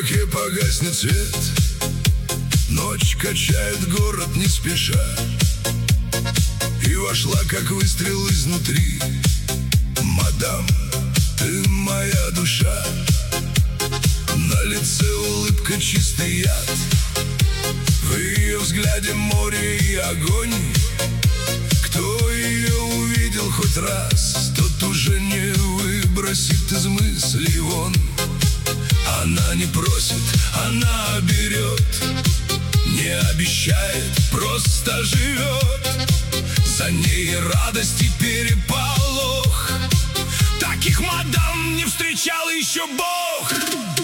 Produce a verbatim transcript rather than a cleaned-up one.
востоке погаснет свет, ночь качает город не спеша, и вошла, как выстрел изнутри. Мадам, ты моя душа. На лице улыбка, чистый яд, в ее взгляде море и огонь. Кто ее увидел хоть раз, тот уже не выбросит из мыслей вон. Она не просит, она берет, не обещает, просто живет. За ней радость и переполох, таких мадам не встречал еще Бог.